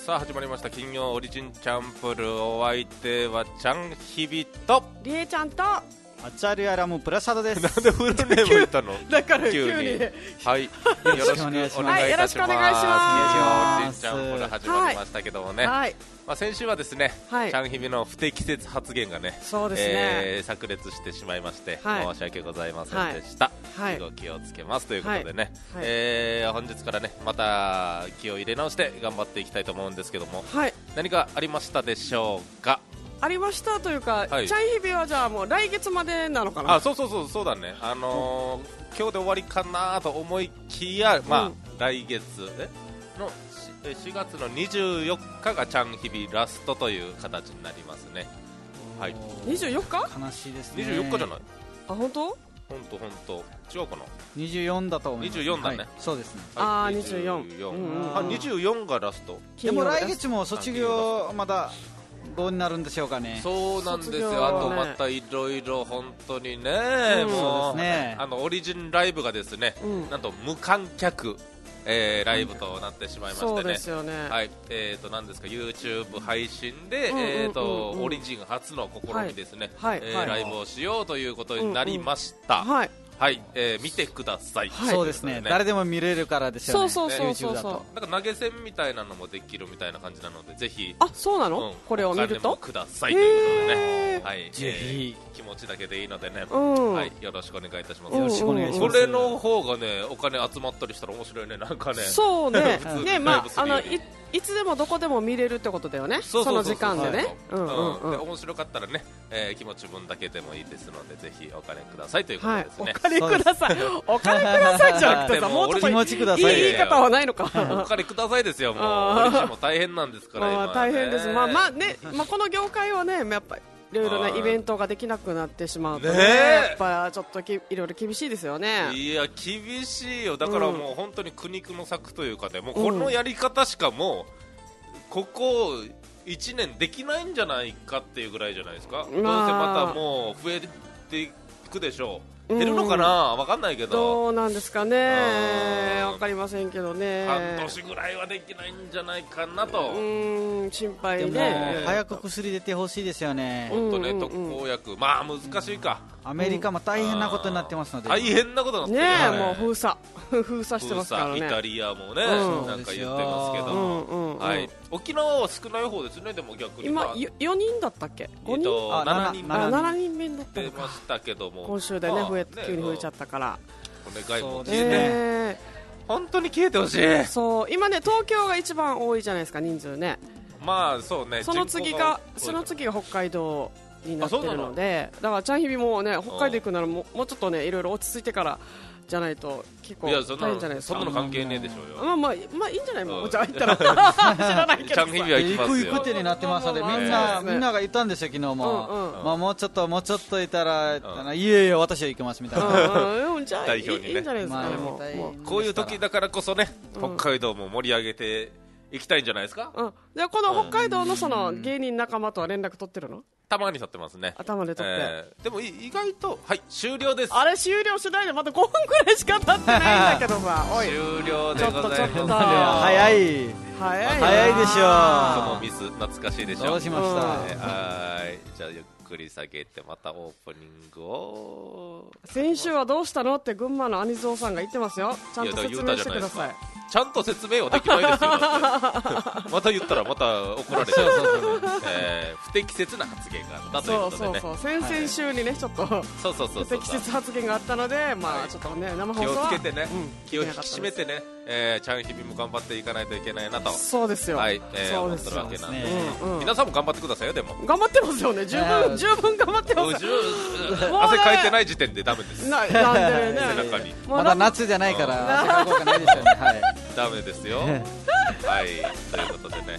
さあ始まりました金曜オリジンチャンプル、お相手はちゃんひびとりえちゃんとアチャルアラムプラサドです。 なんでフルネーム言ったのだから急に急にはい、よろしくお願いいたします。 はいよろしくお願いします金曜オリジンチャンプル始まりましたけどもね、 はいまあ、先週はですね、 はいちゃんひびの不適切発言がね、 そうですね、 炸裂してしまいまして、 はい申し訳ございませんでした、 はいご気をつけますということでね、 はい本日からねまた気を入れ直して頑張っていきたいと思うんですけども、 はい何かありましたでしょうか。 ありましたというか、 はいチャンヒビはじゃあもう来月までなのかな。 あ、そうだね、今日で終わりかなと思いきや、まあうん来月の4月の24日がチャンヒビラストという形になりますね。はい、 24日悲しいですね。 24日じゃない？ あ、本当？ ほんと違うかな。 24だと思います。 24だね、 はい、そうですね。 はい、 あー24うんあ、24がラスト。 でも来金曜日月も卒業まだどうになるんでしょうかね。 そうなんですよ、 卒業はねあとまたいろいろ本当にね、 うんもうそうですねオリジンライブがですね、 うんなんと無観客、ライブとなってしまいましてね。 そうですよね、 はい、なんですか YouTube 配信で、オリジン初の試みですね、 はいはいライブをしようということになりました。 はいはい、見てください。 はいそうですね。誰でも見れるからですよね。 そうそう YouTube だと。 なんか投げ銭みたいなのもできるみたいな感じなので、ぜひあ、そうなの、 うんこれを見るお金もとくださいということでね、 へーはい、 ぜひ気持ちだけでいいのでね、 うんはい、よろしくお願いいたします。 よろしくお願いしますそれの方がね、お金集まったりしたら面白いね、なんかね。 そうね普通にね、 ライまあブするよりいつでもどこでも見れるってことだよね、 そうその時間でね、 そううんうんうんで面白かったらね、気持ち分だけでもいいですので、ぜひお金くださいということはいで、すね。 お金ください、お金くださいじゃなくてさ、 でももうちょっと気持ちくださいいい言い方はないのか。 お金くださいですよ、もう。 あーオリジンも大変なんですから、今はね。 大変です、まあね、まあ、この業界はね、やっぱりいろいろなイベントができなくなってしまうとね、 ねえやっぱちょっといろいろ厳しいですよね。 いや、厳しいよ。だからもう本当に苦肉の策というかね、もうこのやり方しかもう、ここ1年できないんじゃないかっていうぐらいじゃないですか。どうせまたもう増えていくでしょう。減るのかな、わかんないけど。 どうなんですかね、 うんわかりませんけどね、 半年ぐらいはできないんじゃないかなと。 心配でもね。 早く薬出てほしいですよね。 本当ね、 うんうん特効薬、まあ難しいか。 アメリカも大変なことになってますので。 大変なことになねってるえ、もう封鎖封鎖してますからね。 イタリアもね、 うんなんか言ってますけども、 うんうんはい、沖縄は少ない方ですね。でも逆に今まあ 4人だったっけ、5人、 あ 7人 7 7人目だったのか、 出ましたけども、 今週でね、急に増えちゃっったから、 た。お願いもそう消えて、 ね本当に消えてほしい。 そう今ね、東京が一番多いじゃないですか、人数ね。 まあそうね。 その次人が口多い北海道になってるあそうなのので、だからチャンヒビもね、北海道行くならもうちょっとね、いろいろ落ち着いてからじゃないと結構いや、そん大変じゃないですか。 なの関係ねえでしょうよ。 まあいいんじゃない、もううんじゃあ行ったら知らないけどさチャンヒビは行きますよ。 行くってになってますので、 まあみんまあなみんなが言ったんですよ、昨日も。 うんまあもうちょっといたら、いえいえ私は行きますみたいな。 うんじゃあ代表にねいいんじゃないですかね、 まあもうこういう時だからこそね、北海道も盛り上げていきたいんじゃないですか。 じゃあこの北海道のその芸人仲間とは連絡取ってるの？ たまに撮ってますね。 頭で取って、 でも意外と、はい、終了です。 あれ終了しないでまた5分くらいしか経ってないんだけどさ、おい終了でございます。 ちょっと早い。 早い早いでしょそのミス懐かしいでしょ。 どうしましたはいじゃあゆっくり下げてまたオープニングを。 先週はどうしたのって群馬のアニゾーさんが言ってますよ。ちゃんと説明してください。 ちゃんと説明はできないですよ。だってまた言ったらまた怒られて不適切な発言があったということでね。 先々週にねちょっとそう不適切発言があったので、まあちょっとね生放気を送はつけてね、気を引きできなかったです締めてね、ちゃん日々も頑張っていかないといけないなと。 そうですよ。 はい、 そうですよ思ってるわけなんで、 うんうん皆さんも頑張ってくださいよ。でも頑張ってますよね。十分頑張ってます。 汗かいてない時点でダメです。 なんでね。 背中にまだ夏じゃないから汗かこうがないですよね。はい。 ダメですよ。はい、ということでね、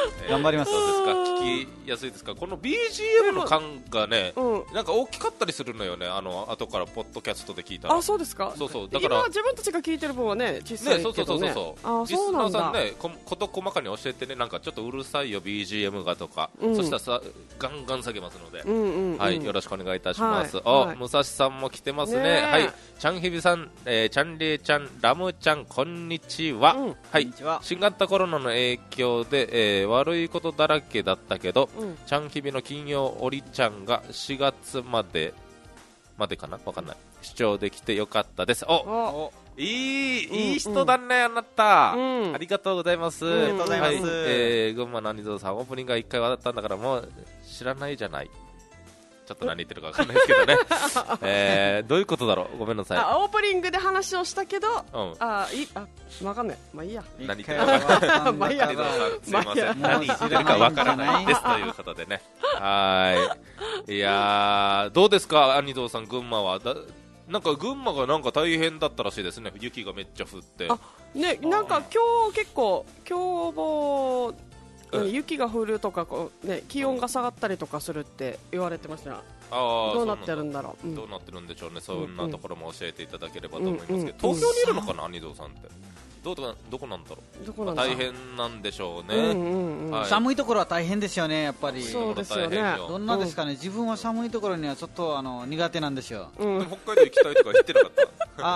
頑張りますそうですか、聞きやすいですか。この BGM の感がね、なんか大きかったりするのよね、後からポッドキャストで聞いたら。 あ、そうですか。 そうそう、だから今自分たちが聞いてる分はね、小さいけどね。 リスナーさんね、こと細かに教えてね、なんかちょっとうるさいよ BGM がとか、そしたらさガンガン下げますので、はい、よろしくお願いいたします。武蔵さんも来てますね。はい、ちゃんひびさん、ちゃんりえちゃん、ラムちゃん、こんにちは。はい、新型コロナの影響で、悪いことだらけだったけど、ちゃんひびの金曜おりちゃんが4月までかな、わかんない、視聴できてよかったです。いい人だね、あなた、ありがとうございます。 ありがとうございます。 群馬のアニゾーさん、オープニングが1回笑ったんだからもう知らないじゃない。ちょっと何言ってるか分かんないですけどね。どういうことだろう、ごめんなさい。 オープニングで話をしたけど、分かんない、まあいいや。 何言ってるか分かんない。アニゾーさん、すいません、何言ってるか分からないですということでね。いやー、どうですか、アニゾーさん、群馬は。なんか群馬がなんか大変だったらしいですね、雪がめっちゃ降って。 ね、なんか今日結構凶暴、雪が降るとか気温が下がったりとかするって言われてました。どうなってるんだろう。 どうなってるんでしょうね。そんなところも教えていただければと思いますけど、東京にいるのかな、アニゾーさんって。どこなんだろう。大変なんでしょうね。 寒いところは大変ですよね、やっぱり。 そうですよね。 どんなですかね、自分は寒いところにはちょっと苦手なんですよ。 北海道行きたいとか言ってなかった？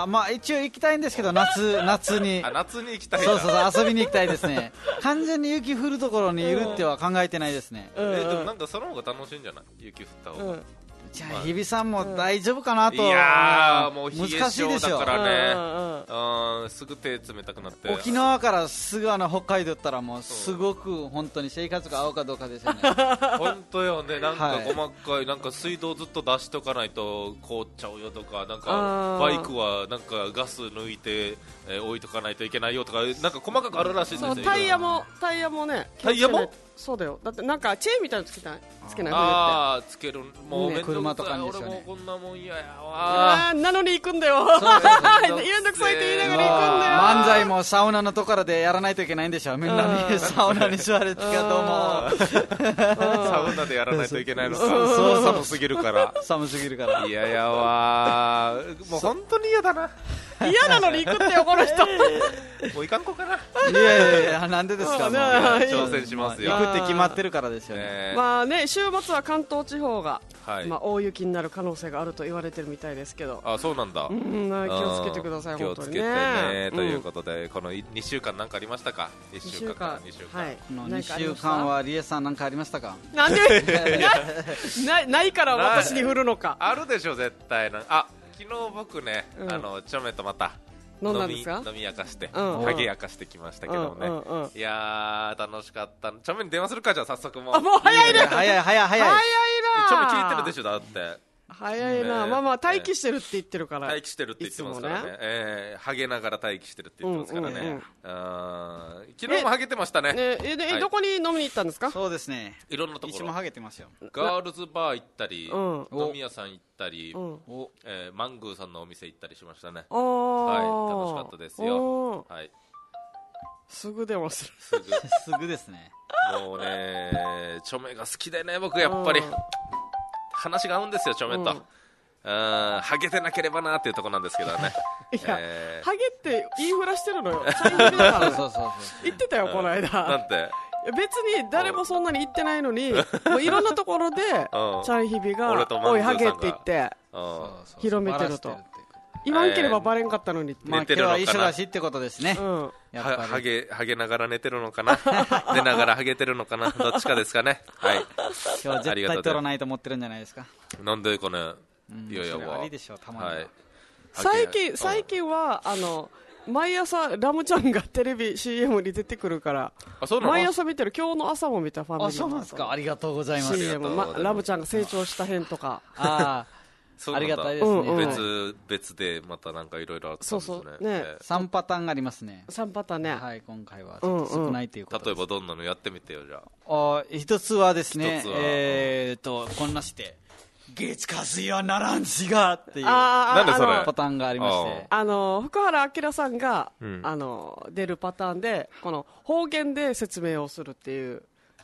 まあ一応行きたいんですけど、夏に夏に行きたい。 そう遊びに行きたいですね。完全に雪降るところにいるっては考えてないですね。 でもなんかその方が楽しいんじゃない？雪降った方が。 じゃあ日比さんも大丈夫かなと。 いやー、もう冷え性だからね、すぐ手冷たくなって。 沖縄からすぐ北海道行ったらもうすごく本当に生活が合うかどうかですよね。 本当よね、なんか細かい、なんか水道ずっと出しとかないと凍っちゃうよとか、なんかバイクはなんかガス抜いて置いとかないといけないよとか、なんか細かくあるらしいんですよ。 タイヤもね。 タイヤもそうだよ。だってなんかチェーンみたいなのつけない。 つける、もうめんどくさい。 車とかにですよね。 俺もこんなもん嫌やわ。 なのに行くんだよ。めんどくさいって言いながら行くんだよ。 漫才もサウナのところでやらないといけないんでしょ。みんなにサウナに座るってかどうも。 サウナでやらないといけないのか。寒すぎるから。 寒すぎるから。 嫌やわ。もう本当に嫌だな。 嫌なのに行くってよ、この人。 もう行かんこかな。 いや、なんでですか。 挑戦しますよ。 行くって決まってるからですよね。 まあね、週末は関東地方が大雪になる可能性があると言われてるみたいですけど。 そうなんだ。 気をつけてください、本当にね。 気をつけてね。ということで、この2週間なんかありましたか？2週間。 この2週間はリエさんなんかありましたか？ なんでないから私に振るのか。 あるでしょ、絶対な。昨日僕ね、ちょめとまた飲み明かして、ハゲ明かしてきましたけどね。いやー、楽しかった。ちょめに電話するか、じゃあ早速もう。 もう早いね。 早いな。 ちょめ聞いてるでしょ、だって。 早いな。まあ待機してるって言ってるから。 待機してるって言ってますからね。ハゲながら待機してるって言ってますからね。昨日もハゲてましたね。 どこに飲みに行ったんですか？ そうですね。 いろんなところ。 いつもハゲてますよ。 ガールズバー行ったり、飲み屋さん行ったり、マングーさんのお店行ったりしましたね。はい、楽しかったですよ。はい。 すぐ電話する。 すぐですね。 もうね、チョメが好きでね、僕やっぱり。話が合うんですよ、ちょめと。ハゲてなければなっていうところなんですけどね。 いや、ハゲって言いふらしてるのよ。チャンネルだから。言ってたよ、この間。 なんて。 別に誰もそんなに言ってないのに、もういろんなところで、チャンヒビが、おい、ハゲって言って、広めてると。言わんければバレんかったのに。 まあ今日は一緒だしってことですね。 ハゲながら寝てるのかな。寝ながらハゲてるのかな。どっちかですかね。はい。 今日は絶対取らないと思ってるんじゃないですか。 なんでかね。いやいや、 ありでしょう、たまに。 最近は毎朝ラムちゃんがテレビ CM に出てくるから毎朝見てる。今日の朝も見た。ファミリー。 そうなんですか。ありがとうございます。 CM、ラムちゃんが成長した編とか。 ありがたいですね。 別でまたなんかいろいろあったんですね。 3パターンがありますね。 3パターンね。 はい、今回は少ないということで。 例えばどんなのやってみてよ、じゃあ。一つはですね、こんなして月火水はならんしがっていうなんでそれパターンがありまして、 福原明さんが出るパターンで、この方言で説明をするっていう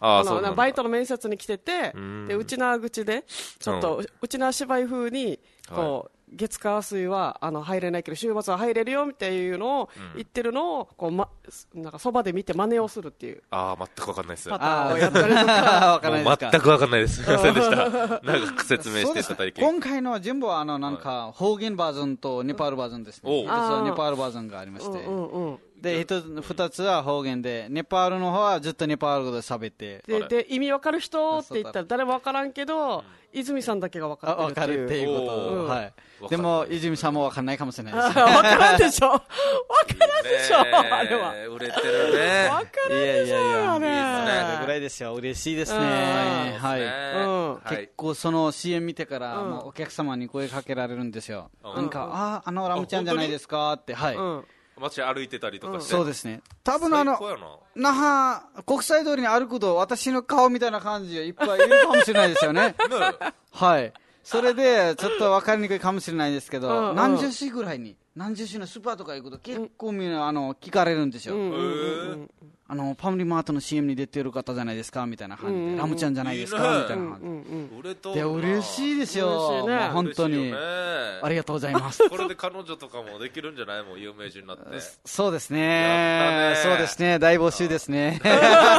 バイトの面接に来てて、で内縄口でちょっと内縄芝居風にこう、月火水は入れないけど週末は入れるよっていうのを言ってるのをこう、なんかそばで見て真似をするっていう全く分かんないです。 パターンをやったりとかもう全く分かんないです。すみませんでした。なんか説明していただいて。 今回の全部はなんか方言バージョンとネパールバージョンですね。実はネパールバージョンがありまして、で2つは方言で、ネパールの方はずっとネパール語で喋って、 で意味わかる人って言ったら誰もわからんけど、泉さんだけがわかってるっていうこと、はい、でも泉さんもわかんないかもしれないです。 わからんでしょ、わからんでしょ、あれは売れてるね。 わからんでしょ、あれそれぐらいですよ。嬉しいですね。はい、結構その CM 見てからもうお客様に声かけられるんですよ。なんかラムちゃんじゃないですかって。はい、 街歩いてたりとかして、 そうですね。多分那覇国際通りに歩くと私の顔みたいな感じでいっぱいいるかもしれないですよね。はい、それでちょっと分かりにくいかもしれないですけど、何十市ぐらいに、何十市のスーパーとか行くと結構みんな聞かれるんですよ。ファミリーマートの CM に出てる方じゃないですかみたいな感じで、ラムちゃんじゃないですかみたいな感じで、嬉しいですよ、本当にありがとうございます。 これで彼女とかもできるんじゃない？もう有名人になって。 そうですね、そうですね、大募集ですね。ど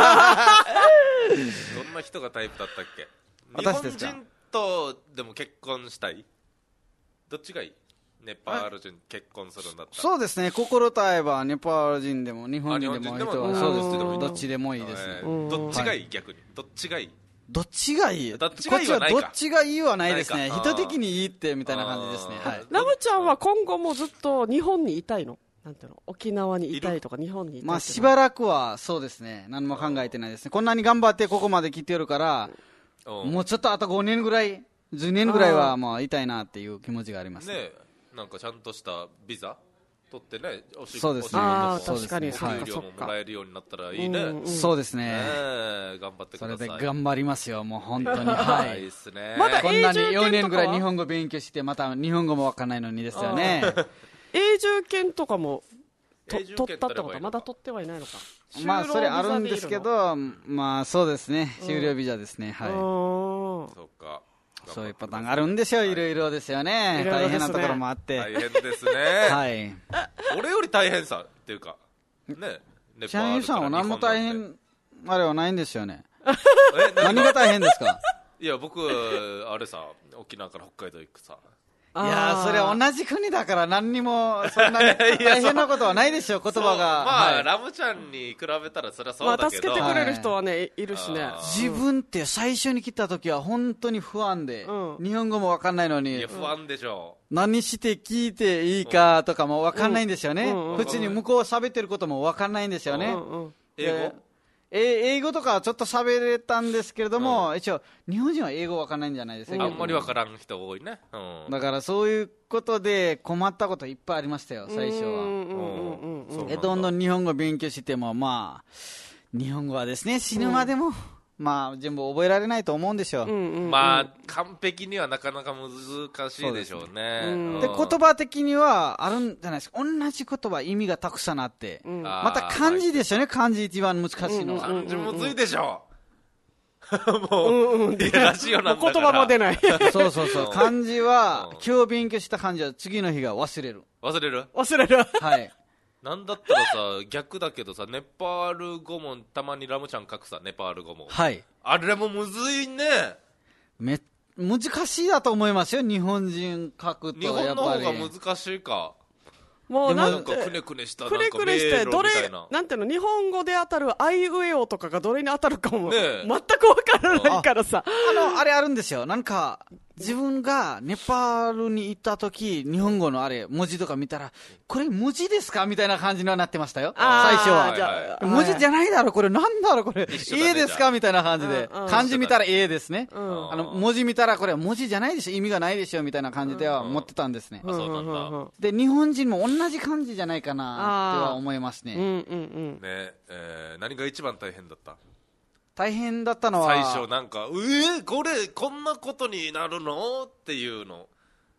んな人がタイプだったっけ？ 私ですか？ 日本人とでも結婚したい？どっちがいい？ネパール人結婚するんだったら。 そうですね、心と合えばネパール人でも日本人でもそうです、どっちでもいいですね。 どっちがいい？逆にどっちがいい？ どっちがいい？こっちはどっちがいいはないですね。人的にいいってみたいな感じですね。 ラムちゃんは今後もずっと日本にいたいの？なんていうの、沖縄にいたいとか日本にいたいとか。 しばらくはそうですね、何も考えてないですね。こんなに頑張ってここまで来てるから、もうちょっとあと5年ぐらい10年ぐらいはもういたいなっていう気持ちがありますね。 なんかちゃんとしたビザ取ってね、 そうですね、 確かに給料ももらえるようになったらいいね。 そうですね、 頑張ってください。 それで頑張りますよ、もう本当に。はい、 いいですね。 まだこんなに4年ぐらい日本語勉強して、また日本語もわかんないのにですよね。 永住権とかも取ったってことはまだ取ってはいないのか。 それあるんですけど、そうですね、終了ビザですね。はい、 そうか、 そういうパターンがあるんですよ、いろいろですよね。大変なところもあって。 大変ですね。 はい。 俺より大変さっていうか、ね、 チャンユーさんは何も大変あれはないんですよね。何が大変ですか？ いや、僕、あれさ、沖縄から北海道行くさ。 いやそれは同じ国だから何にもそんなに大変なことはないでしょ、言葉が。 ラムちゃんに比べたらそりゃそうだけど、 助けてくれる人はね、いるしね。 自分って最初に来た時は本当に不安で、日本語も分かんないのに。 いや、不安でしょ。 何して聞いていいかとかも分かんないんですよね。普通に向こう喋ってることも分かんないんですよね。英語とかちょっと喋れたんですけれども、一応日本人は英語わからないんじゃないですか。 あんまりわからん人多いね。 だからそういうことで困ったこといっぱいありましたよ、最初は。どんどん日本語勉強しても、日本語はですね、死ぬまでも全部覚えられないと思うんですよ。 完璧にはなかなか難しいでしょうね。 で、言葉的にはあるんじゃないですか。同じ言葉意味がたくさんあって、また漢字ですよね。漢字一番難しいのは。 漢字むずいでしょ。もうラジオなんだから。 言葉も出ない。 そう漢字は今日勉強した漢字は次の日が忘れる。 忘れる。 はい。 なんだったらさ、逆だけどさ、ネパール語もたまにラムちゃん書くさ、ネパール語も。 はい。 あれもむずいね。 難しいだと思いますよ、日本人書くと。 日本の方が難しいか。 もうなんかくねくねした、なんか迷路みたいな。 なんていうの、日本語で当たるあいうえおとかがどれに当たるかも、全くわからないからさ。 あれあるんですよ。なんか、自分がネパールに行った時、日本語の文字とか見たら、これ文字ですかみたいな感じにはなってましたよ、最初は。文字じゃないだろ、これなんだろ、これ絵ですかみたいな感じで。漢字見たら絵ですね。文字見たらこれ文字じゃないでしょ、意味がないでしょみたいな感じでは思ってたんですね。で、日本人も同じ漢字じゃないかなっては思いますね。 何が一番大変だった？ 大変だったのは最初なんかこんなことになるのっていうの。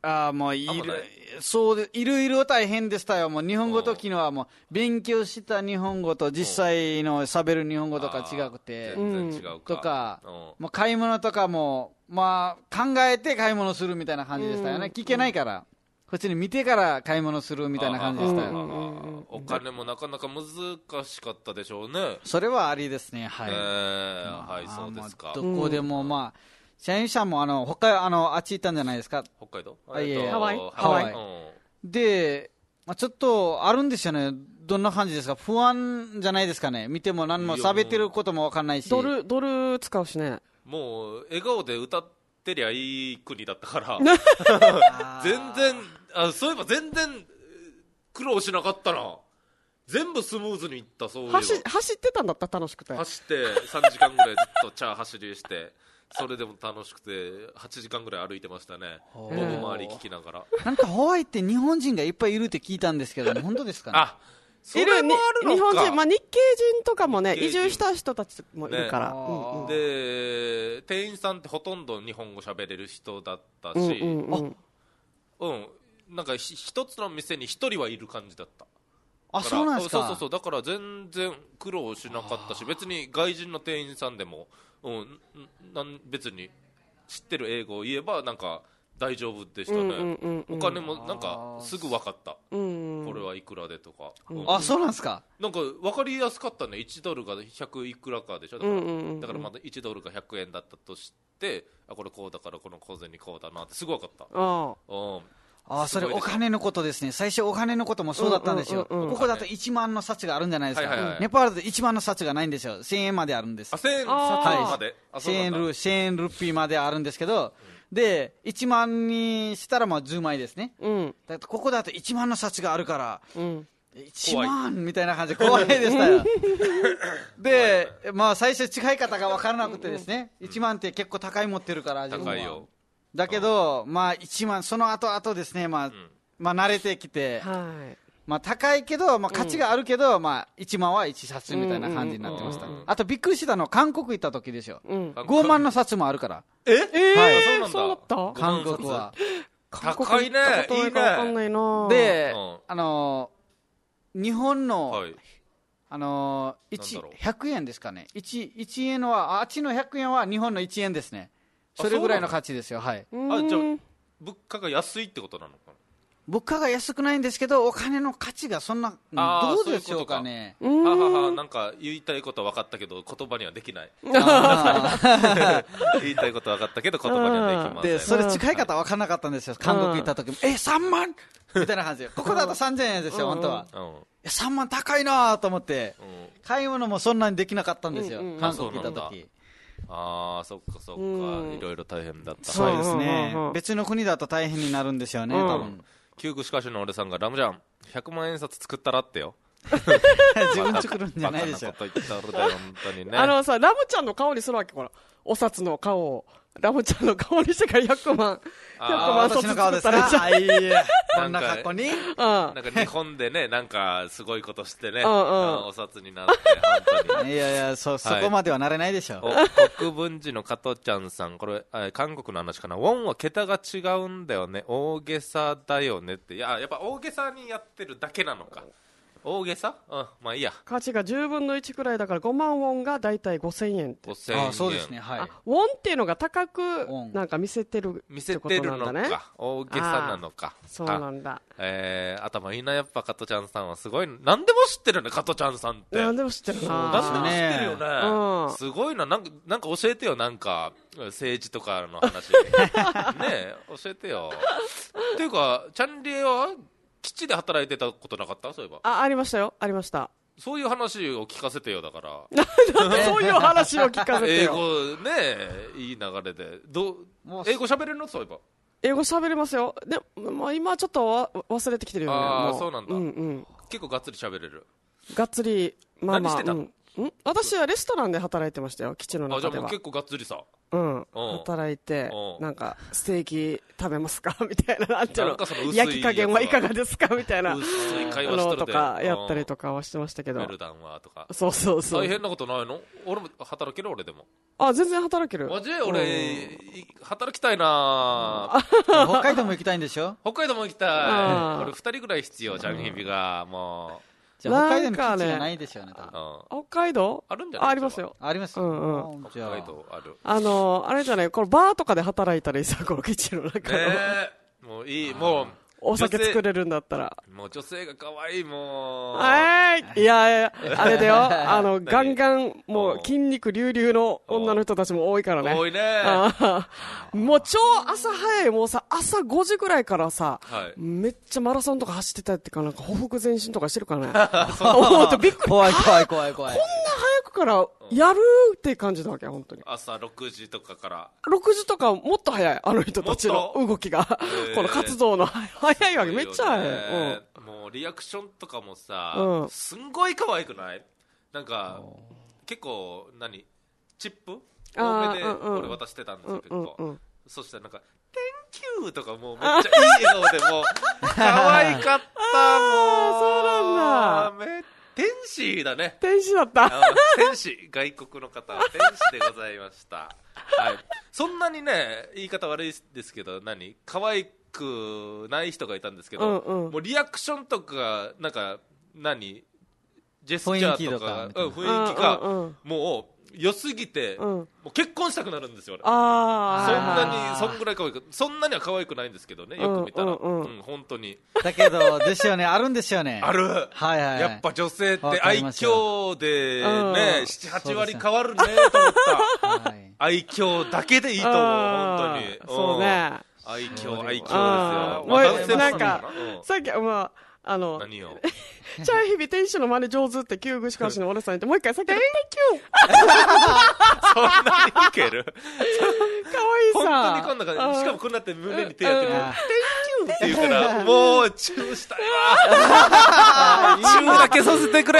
もういろいろ大変でしたよ。もう日本語ときのはもう勉強した日本語と実際の喋る日本語とか違くて、 全然違うか。 とか、もう買い物とかも、まあ考えて買い物するみたいな感じでしたよね。聞けないから。こっちに見てから買い物するみたいな感じでしたよ。 お金もなかなか難しかったでしょうね。 それはありですね。はい。 はい、そうですか。 どこでもまあ、社員さんもあっち行ったんじゃないですか。 北海道？ ハワイ。 で、まあ、ちょっとあるんですよね。どんな感じですか？不安じゃないですかね。見ても何も喋ってることも分かんないし。 ドル使うしね。 もう笑顔で歌ってりゃいい国だったから全然そういえば全然苦労しなかったな。全部スムーズにいった。そういえば走ってたんだった。楽しくて走って3時間ぐらいずっとチャー走りしてそれでも楽しくて8時間ぐらい歩いてましたね。ボブ周り聞きながら。 なんかハワイって日本人がいっぱいいるって聞いたんですけど本当ですかね？ それもあるのか。 日本人、まあ、日系人とかもね移住した人たちもいるから、 で店員さんってほとんど日本語喋れる人だったし、なんか一つの店に一人はいる感じだった。 そうなんですか。 そうだから全然苦労しなかったし、別に外人の店員さんでも、別に知ってる英語を言えばなんか大丈夫でしたね。お金もなんかすぐ分かった。これはいくらでとか。 そうなんですか。 なんか分かりやすかったね。1ドルが100いくらかでしょ。だからまだ1ドルが100円だったとして、これこうだからこの小銭こうだなってすぐ分かった。 それお金のことですね。最初お金のこともそうだったんですよ。ここだと1万の札があるんじゃないですか。ネパールで1万の札がないんですよ。1000円まであるんです。 1000円まで。 1000円ルピーまであるんですけど、で1万にしたらまあ10枚ですね。だここだと1万の札があるから、1万みたいな感じで怖いでしたよ。で、まあ最初使い方が分からなくてですね、1万って結構高い持ってるから、 高いよ。 だけど、まあ1万、その後ですね、まあ慣れてきて、まあ高いけど、まあ価値があるけど、まあ1万は1冊みたいな感じになってました。あとびっくりしたのは韓国行った時ですよ。5万の札もあるから。 はい、 そうだった？ 韓国は。 高いね。いいね。 で、日本の、100円ですかね。1円は、あっちの100円は日本の1円ですね。それぐらいの価値ですよ。はい。 じゃあ物価が安いってことなのかな。 物価が安くないんですけどお金の価値がそんなどうでしょうかね。 なんか言いたいことは分かったけど言葉にはできない。言いたいことは分かったけど言葉にはできません。 でそれ使い方分からなかったんですよ。韓国行った時も3万みたいな感じでここだと3000円ですよ本当は。3万高いなと思って買い物もそんなにできなかったんですよ韓国行った時。 そっかそっか、いろいろ大変だった。 そうですね。別の国だと大変になるんですよね多分。 旧具しかしの俺さんがラムちゃん100万円札作ったらってよ。 自分作るんじゃないでしょ。 バカなこと言った俺だよ本当にね。 さラムちゃんの顔にするわけ。ほらお札の顔をラムちゃんの顔にしてから100万私の顔ですか。こんな格好になんか日本でねなんかすごいことしてねお札になって本当に。 いやそこまではなれないでしょ。 国分寺の加藤ちゃんさん、これ韓国の話かな。ウォンは桁が違うんだよね、大げさだよねって。やっぱ大げさにやってるだけなのか。大げさ？まあいいや。 価値が10分の1くらいだから5万ウォンがだいたい5000円って。 5000円。 そうですね。はい。 ウォンっていうのが高くなんか見せてるってことなんだね。 のか大げさなのか。 そうなんだ。 頭いいなやっぱ加藤ちゃんさんはすごい。何でも知ってるね加藤ちゃんさんって。 何でも知ってるな。 何でも知ってるよね。すごいな。なんか教えてよ。なんか政治とかの話。ね教えてよ。っていうかチャンリエは基地で働いてたことなかった？そういえば。 ありましたよ。ありました。 そういう話を聞かせてよ。だからそういう話を聞かせてよ。 英語ねいい流れで英語喋れるの？そういえば英語喋れますよ。でも今ちょっと忘れてきてるよね。 そうなんだ。結構がっつり喋れる。 がっつり何してたの？ 私はレストランで働いてましたよ基地の中では。 じゃあもう結構がっつりさ。 働いて、なんかステーキ食べますかみたいな、なんていうの、 の焼き加減はいかがですかみたいな薄い会話しとるでとかやったりとかはしてましたけど、 メルダンはとか、 そうそうそう、 大変なことないの？俺も働ける？俺でも全然働ける。 マジ？俺、働きたいな北海道も行きたいんでしょ？ 北海道も行きたい。俺2人ぐらい必要じゃん、日々がもう。 じゃあ北海道に基地がないでしょうね、 北海道あるんじゃない？ ありますよ。 ありますよ。 北海道ある。 あれじゃない、このバーとかで働いたらいいさ、この基地の中の。 もういい、もう。 お酒作れるんだったら。 もう女性が可愛い、もう。いや、あれだよ。ガンガン、もう筋肉隆々の女の人たちも多いからね。 多いね。 もう超朝早い、もうさ、朝5時ぐらいからさ、めっちゃマラソンとか走ってたってか、なんかほふく前進とかしてるからね。思うとびっくり。 怖い。こんな早くからやるって感じなわけ、本当に。 朝6時とかから。 6時とかもっと早い、あの人たちの動きが。この活動の早いわけ、めっちゃ早い。 もうリアクションとかもさ、すんごい可愛くない？なんか、結構、チップ多めで俺渡してたんですよ、結構。そしたらなんか、Thank you とかもうめっちゃいい笑顔でもう、可愛かった、もう。 そうなんだ。 天使だね。 天使だった。 天使、外国の方は天使でございました。はい。そんなにね、言い方悪いですけど、可愛くない人がいたんですけど、もうリアクションとか、なんか、ジェスチャーとか、雰囲気が、もう、良すぎて、もう結婚したくなるんですよ、俺。そんぐらい可愛く、そんなには可愛くないんですけね、よく見たら。本当に。 だけど、ですよね、あるんですよね。 ある。やっぱ女性って愛嬌でね、7、8割変わるね、と思った。愛嬌だけでいいと思う、本当に。 そうね。 愛嬌ですよ。 なんか、さっき、 何よ。 チャーヒビ天使の真似上手って旧具志士の俺さん言って、もう一回さっき、Thank you! そんなにいける？ かわいいさ。 本当にこんな感じ。しかもこんなって胸に手やってる。Thank you! って言うから、もうチューしたいわ。チューだけさせてくれ。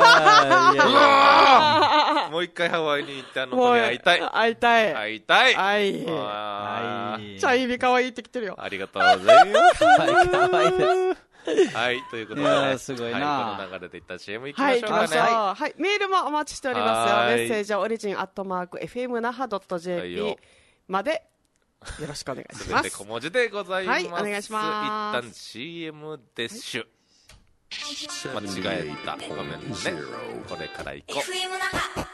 もう一回ハワイに行って子に会いたい。 会いたい。 会いたい。 チャーヒビかわいいって来てるよ。 ありがとうございます。 かわいいです。 はい、ということで、 すごいな。 この流れでいったCMいきましょうかね。 はい、メールもお待ちしておりますよ。メッセージはオリジン@fmnaha.jp までよろしくお願いします。 すべて小文字でございます。 はい、お願いします。 一旦 CM でしゅ。間違えた。ごめんね。これから行こう。 FM 那覇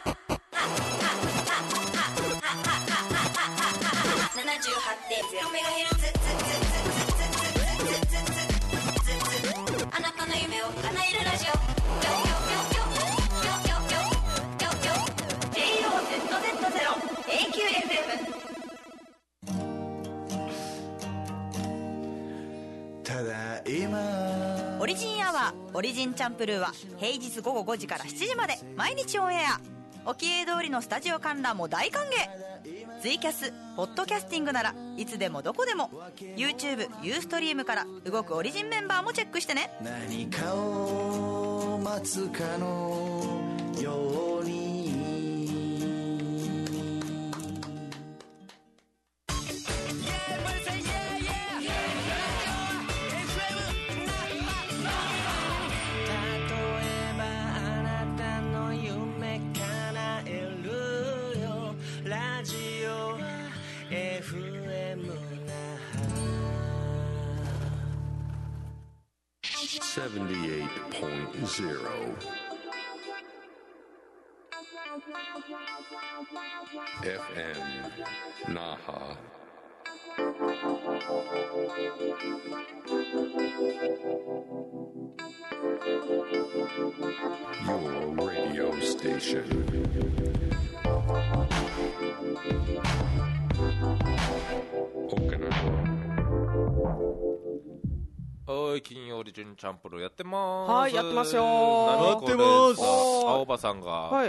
78.0MHz あなたの夢を叶えるラジオ JOZZ0AQFM ただいまオリジンアワーオリジンチャンプルーは平日午後5時から7時まで毎日オンエア。おきえ通りのスタジオ観覧も大歓迎。ツイキャスポッドキャスティングならいつでもどこでも YouTube、ユーストリームから動くオリジンメンバーもチェックしてね。 何かを待つかのように FM Naha. Your radio station. Okinawa. はい、金曜オリジンチャンプルーやってまーす。 はい、やってますよ。 やってます。青葉さんが、 はい、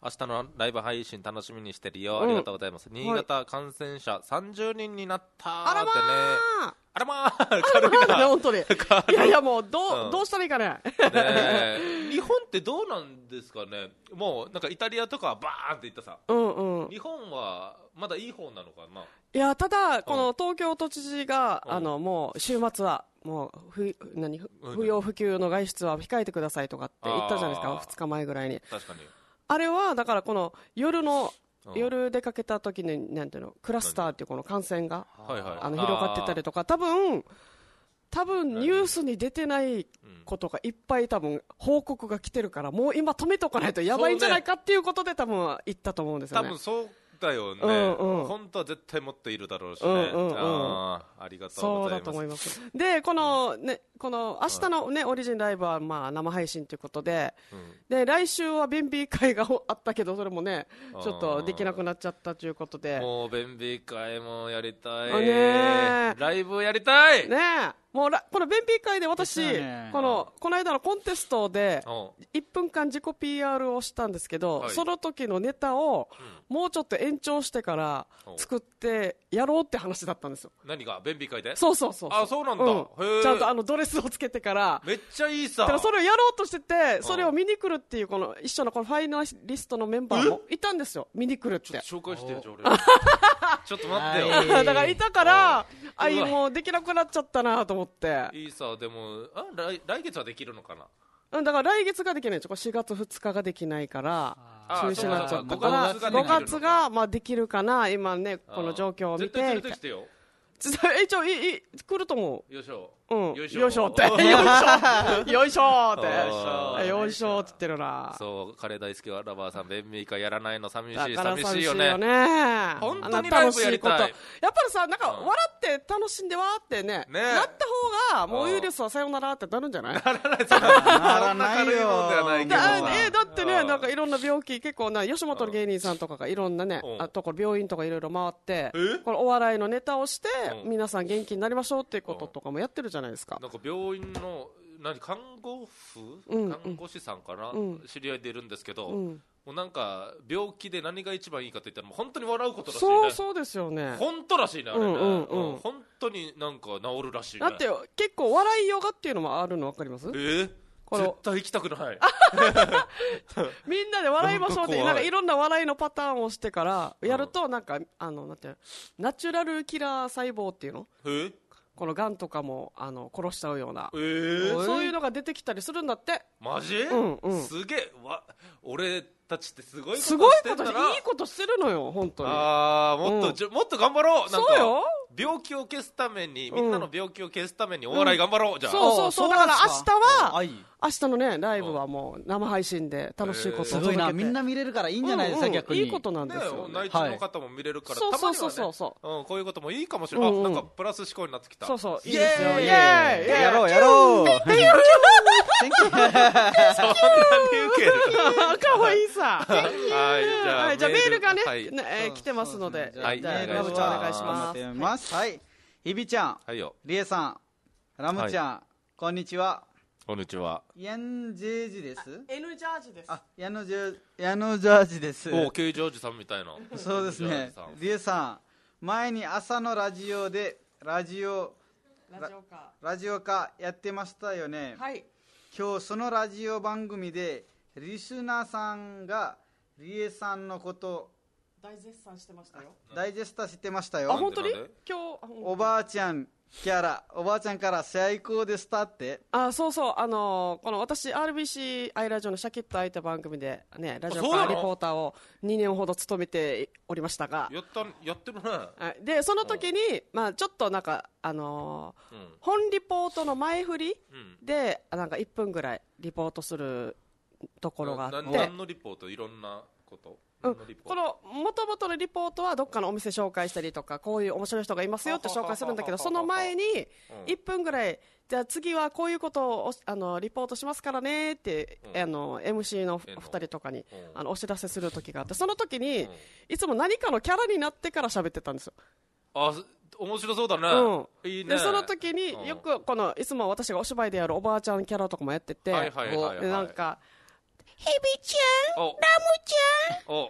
明日のライブ配信楽しみにしてるよ、ありがとうございます。新潟感染者30人になったーってね。あらまー軽いな本当に。いやいや、もうどうしたらいいかね。 日本ってどうなんですかね。もうなんかイタリアとかバーンっていったさ、日本はまだいい方なのかな。 いや、ただこの東京都知事がもう週末はもう不要不急の外出は控えてくださいとかって言ったじゃないですか、2日前ぐらいに。 確かに。 あれはだからこの夜出かけた時になんていうの、クラスターっていうこの感染が広がってたりとか、多分ニュースに出てないことがいっぱい多分報告が来てるから、もう今止めとかないとやばいんじゃないかっていうことで多分言ったと思うんですよね。 多分そうだよね、本当は絶対もっといるだろうしね。ありがとうございます。そうだと思います。 でこの明日のねオリジンライブはまあ生配信ということで、で来週は便秘会があったけど、それもねちょっとできなくなっちゃったということで、 もう便秘会もやりたいね、 ライブやりたいね。 もうこの便秘会で私、この間のコンテストで1分間自己 PR をしたんですけど、その時のネタをもうちょっと延長してから作ってやろうって話だったんですよ。 何が便秘会で？ そう。 あ、そうなんだ。 ちゃんとドレスをつけてから。 めっちゃいいさ。 だからそれをやろうとしてて、それを見に来るっていうこの一緒のこのファイナリストのメンバーもいたんですよ。見に来るって。 紹介してよ、じゃあ俺。ちょっと待ってよ。 だからいたから、もうできなくなっちゃったなと思って。 いいさ、でも来月はできるのかな。 だから来月ができないんですよ。4月2日ができきないから中止になっちゃったから、5月がまあできるかな。今ねこの状況を見て。 絶対連れてきてよ。 一応来ると思う。 よいしょ。 よいしょってよいしょってよいしょって言ってるな。 そう、カレー大好きはラバーさん、便秘会やらないの寂しいよね。 本当にライブやりたい。 やっぱりさ、なんか笑って楽しんでわーってねなった方がもうウイルスはさよならってなるんじゃない？ならないよ。 だってね、なんかいろんな病気結構吉本の芸人さんとかがいろんなねところ病院とかいろいろ回ってこのお笑いのネタをして皆さん元気になりましょうっていうこととかもやってるじゃないですか。 なんか病院の看護師さんかな、知り合いでいるんですけど、もうなんか病気で何が一番いいかと言ったらもう本当に笑うことらしいね。 そうですよね。 本当らしいね、あれね。本当になんか治るらしいね。 だって結構笑いヨガっていうのもあるの分かります？絶対行きたくない。 みんなで笑いましょうってなんかいろんな笑いのパターンをしてからやるとなんかなんてナチュラルキラー細胞っていうの？このガンとかも殺しちゃうような、そういうのが出てきたりするんだって。 マジ？すげえ。俺たちってすごいことしてんだな。 いいことしてるのよ本当に。 もっと頑張ろう。 そうよ。 病気を消すためにみんなの病気を消すためにお笑い頑張ろう。じゃあそうだから明日のねライブはもう生配信で楽しいことをすごいな。みんな見れるからいいんじゃないですか。逆にいいことなんですよ。 内地の方も見れるからたまにはねこういうこともいいかもしれない。なんかプラス思考になってきた。 そういいですよ。イエーイやろうそんなにウケる。 かわいいさ。 はいじゃあメールがね来てますので、 はい、 ラムちゃんお願いします。 はい、ひびちゃん、りえさん、ラムちゃん、こんにちは。 こんにちは。 ヤンジェージです。 N ジャージです。 ヤノジャージです。 お、Kジョージさんみたいな。 そうですね。りえさん、前に朝のラジオでラジオカやってましたよね。 はい。 今日そのラジオ番組でリスナーさんがりえさんのこと大絶賛してましたよ。 大絶賛してましたよ。 本当に？今日おばあちゃんから最高でしたって。 そうこの私 RBC アイラジオのシャキッと開いた番組でねラジオカーリポーターを2年ほど務めておりましたが、 やってるね。 でその時にちょっとなんか本リポートの前振りでなんか1分ぐらいリポートするところがあって。 何のリポート？いろんなこと。 この元々のリポートはどっかのお店紹介したりとかこういう面白い人がいますよって紹介するんだけど、その前に1分ぐらいじゃあ次はこういうことをリポートしますからねってMC の2人とかにお知らせする時があって、その時にいつも何かのキャラになってから喋ってたんですよ。 面白そうだね。いいね。 でその時によくいつも私がお芝居でやるおばあちゃんキャラとかもやってて、なんかヘビちゃん、 おラムちゃん、 おおはよう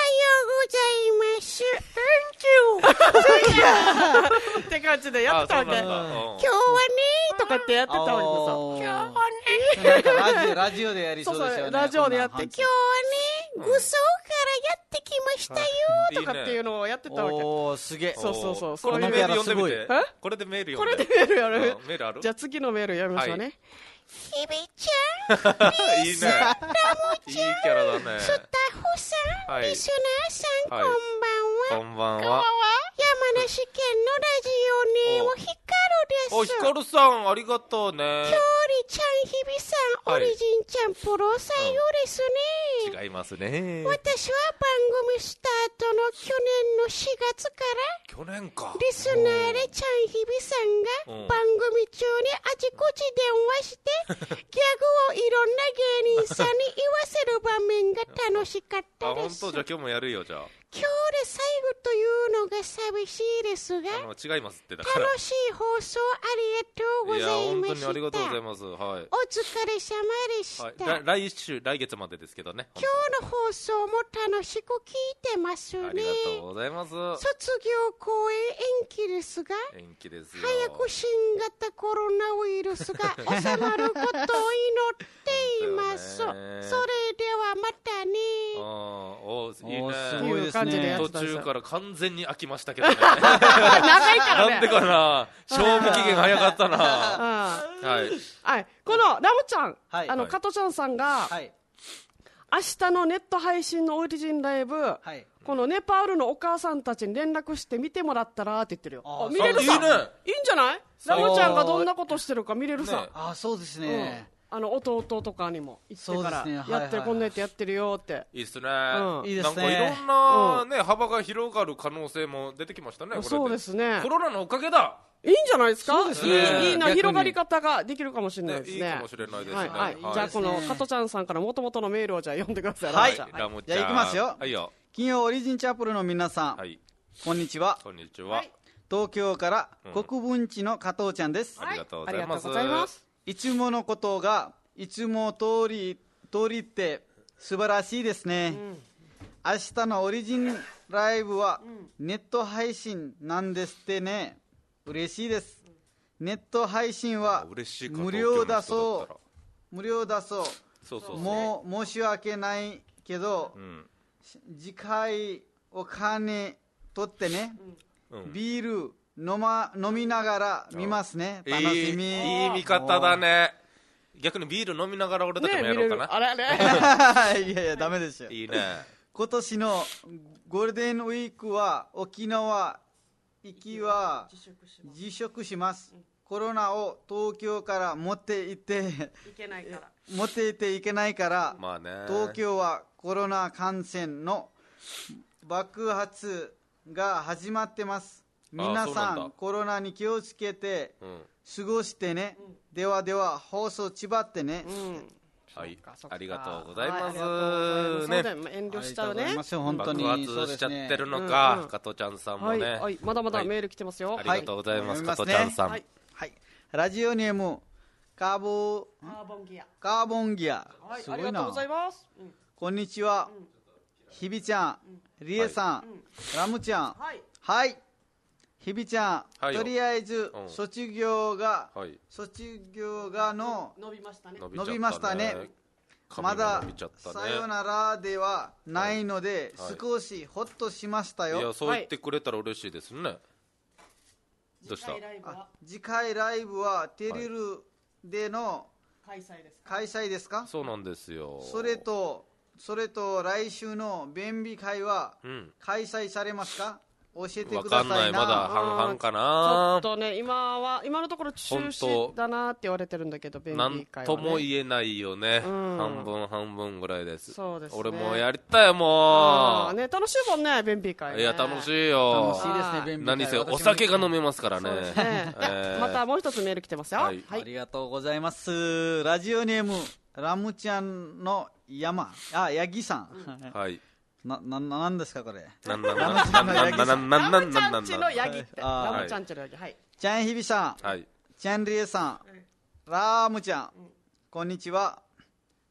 ございます。 って感じでやってたわけ。 あそうなんだ今日はねとかってやってたわけさ。 今今日はね、 なんかラジオでやりそそうそううですよね。 ラジオでやって、 こんなん今日はね、グソからやってきましたよ。 とかっていうのをやってたわけ。 おー、すげえ。 そうそうそう。 これでそういうメール読んでみてえこれでメールこれ読んででメールやるメールあるじゃあ次のメール読みましょうね。 ヘビちゃん、 いいねいいキャラだねスタッフさん、 はいリスナーさん、 はいこんばんは。 こんばんは山梨県のラジオネームヒカルおです。 ひかるさんありがとうねきょうりちゃん、日比さん、 はいオリジンちゃん、プロ採用ですね。 違いますね私は番組スタートの去年の4月から去年かリスナーでちゃん日比さんうんが番組中にあちこち電話してギャグをいろんな芸人さんに言わせる場面が楽しかっあ本たです。 当じゃあ今日もやるよじゃあ今日で最後というのが寂しいですが、 違いますってだから楽しい放送ありがとうごいやざい本ました。 当にありがとうございますはいお疲れ様でした。 はい来月までですけどね今日の放送も楽しく聞いてますね。 ありがとうございます卒業公演延期ですが、 延期ですよ早く新型コロナウイルスが収まることを祈っています。そ本当よねれではまたね。 おいいおねーすごいですいう感じでやねっ。 途中から完全に飽きましたけどね長いからね。 なんでかな賞味期限早かったなうんはいはい。このラムちゃん、 はい加トちゃんさんが、 はい。 明日のネット配信のオリジンライブ、 はい。 このネパールのお母さんたちに連絡して見てもらったらって言ってるよ。 あ見れるさ。 いいねいいんじゃないラムちゃんがどんなことしてるか見れるさ。 ねあ、そうですね。 弟とかにも言ってから、 そうですねはいやってる、 はいこんなやってやってるよって。 いいっすねうんいいですねなんかいろんなね幅が広がる可能性も出てきましたねこれそうですねコ。ロナのおかげだいいんじゃないですか。 そうですねいいな、 逆に広がり方ができるかもしれないですね。 いいかもしれないですねはい、はい。じゃあ、この加トちゃんさんから元々のメールをじゃあ読んでください。 はいラムちゃんラムちゃんじゃあ行きますよはいよ金曜オリジンチャップルの皆さん、 はいこんにちは。 こんにちは東京から国分地の加藤ちゃんです。 ありがとうごありがとうざいますございます。 いつものことがいつも通りって素晴らしいですね。明日のオリジンライブはネット配信なんですってね。嬉しいです。ネット配信は嬉しいか無料だそう東京の人だったら。 無料だそう。 そうそうそうもう申し訳ないけど、 うん次回お金取ってね、 うんビール飲みながら見ますね。楽しみ。 いい見方だね逆にビール飲みながら俺たちもやろうかな、 あれあれいやいや、ダメですよ。 いいね今年のゴールデンウィークは沖縄行きは自粛します。コロナを東京から持って行っていけないから。 持って行っていけないから、 まあね東京はコロナ感染の爆発が始まってます。皆そうなんださんコロナに気をつけてうん過ごしてね。ではでは放送ちばってね。 はいそっかありがとうございますはいありがとうございますそうねだよ遠慮しちゃうね。 本当に爆発しちゃってるのか、 うんうん加トちゃんさんもはい、 ね、 はい、まだまだメール来てますよ。 ありがとうございます、加はいトちゃんさん、 はい。 はい。ラジオネームカーボンギア。 はい、 すごいなありがとうご。ざいます。 こんにちは。ひびちゃん、りえさん、ラムちゃん。 はい。 はい。ひびちゃん、 はいよとりあえずうん卒業がはいの伸びましたね。 伸びましたね髪がまだ伸びちゃったねさよならではないのではい少しほっとしましたいよ。 やそう言ってくれたら嬉しいですね、どうした次回ライブは次回ライブはテレルでの開催ですか。 開催ですか？ そうなんですよそれと来週の便秘会はうん開催されますか？教えてわくださいな。 かんないまだ半々かちょなっとね、今のところ中止だなって言われてるんだけど、便なん秘会は、ね。 とも言えないよね、 うん半分半分ぐらいですそうですね俺もやりたいあもう、 ーね、楽しいもんね、便秘会、ね。 いや楽しいよ楽しいですね、便秘会。 何せ私もお酒が飲めますからねねまたもう一つメール来てますよ。 はいありがとうございます。ラジオネームラムちゃんのヤギさん。 はいなんですかこれ。 なんなんラムちゃんちのヤギって。 あーラムちゃんちのヤギ。はい。 ちゃんひびさん、 はいちゃんりえさん、ラムちゃん、こんにちは。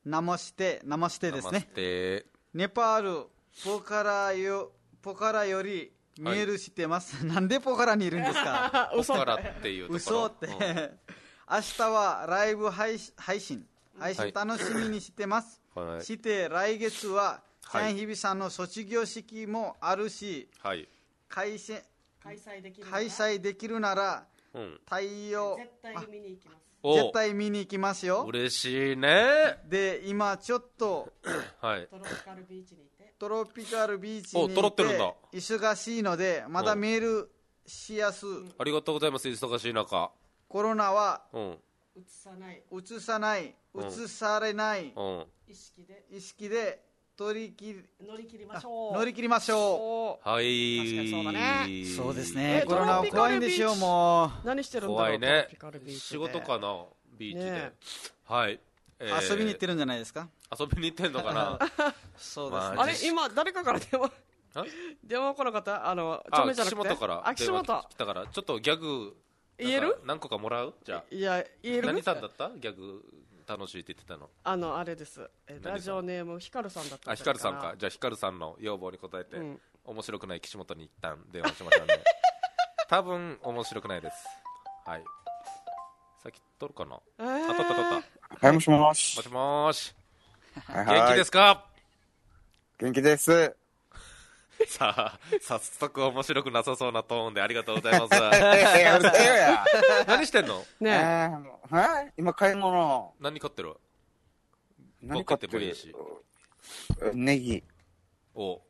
ナマステですね。ネパールポカラよりメールしてます、なんでポカラにいるんですかポカラっていうところ嘘って、明日はライブ配信楽しみにしてます、して来月はチャンヒビさんの卒業式もあるし、開催できるなら、対応絶対見に行きますよ。 嬉しいね。 で今ちょっとトロピカルビーチにいて忙しいのでまだメールしやす。 ありがとうございます。忙しい中コロナはうつさないうつされない意識で乗り切りましょう。 はい。 確かにそうだね。 そうですね。コロナは怖いんですよ。もう何してるんだろう。 怖いね。仕事かな、ビーチで。はい。 遊びに行ってるんじゃないですか。 遊びに行ってんのかな。 そうですね。 あれ今誰かから電話来なかった？ちょめじゃなくて。 岸本から電話来たから、ちょっとギャグ言える？ 何個かもらう？じゃあ。 いや言える？ 何さんだった？ギャグ楽しいって言ってたの。 あれです。ラジオネームヒカルさんだった。 ヒカルさんか。じゃあヒカルさんの要望に応えて、面白くない岸本に一旦電話しましょうね。多分面白くないです。はい。さっき取るかな。取った。 はい、もしもし。 もしもし。元気ですか？ 元気です。 さあ、早速面白くなさそうなトーンでありがとうございます。何してんの？ ねえ。今買い物。 何買ってる？ 何買ってもいいし。ネギ。 お。